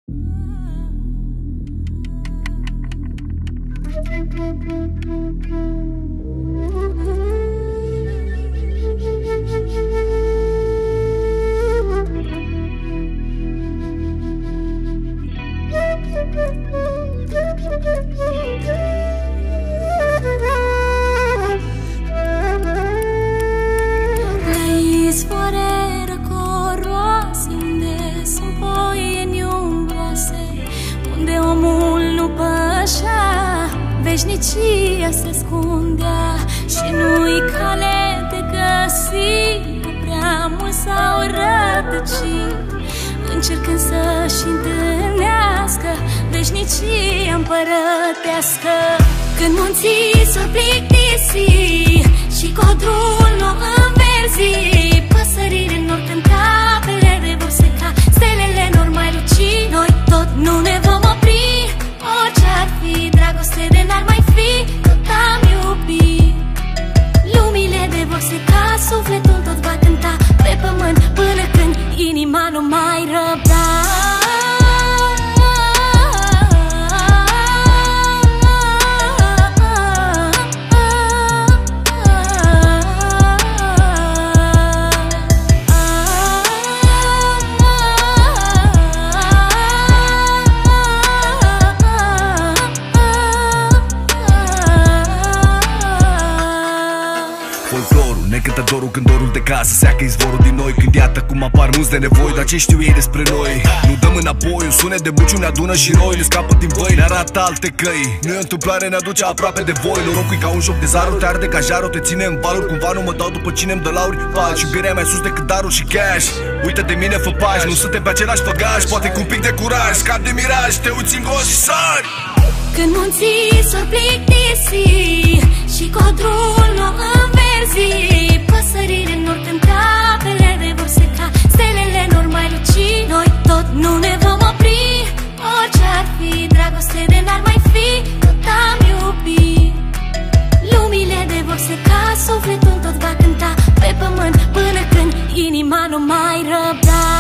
Veșnicia se ascundea și nu-i cale de găsit, că prea mult s-au rătăcit, încercând să-și întâlnească veșnicia împărătească. Când munții s-o plictisi și codrul n-o înverzi, păsările n-or cânta, pelele vor seca, stelele n-or mai luci, noi tot nu ne vom opri. Orice-ar fi, dragoste de n-ar mai fi, tot am iubit. Lumile de vor seca, sufletul tot va cânta pe pământ, până când inima nu mai răbda. Ne cântă dorul când dorul de casă seacă izvorul din noi. Când iată cum apar mulți de nevoi, dar ce știu ei despre noi? Nu dăm înapoi, un sunet de buciu ne adună și roi. Ne scapă din văi, ne arată alte căi. Nu e întâmplare, ne aduce aproape de voi. Norocul e ca un joc de zaruri, te arde ca jarul, te ține în valuri. Cumva nu mă dau după cine-mi dă lauri. Faci iubirea mai sus decât darul și cash. Uită de mine, fă pași, nu suntem pe același făgaș. Poate cu un pic de curaj, scap de miraj, te uiți în gos și sari. Când munții s-or plictisi și codrul n-o înverzi, păsările n-or cânta, pelele vor seca, stelele n-or mai luci, noi tot nu ne vom opri. Orice-ar fi, dragoste de n-ar mai fi, tot am iubit. Lumile de vor seca, sufletul tot va cânta pe pământ, până când inima nu mai răbda.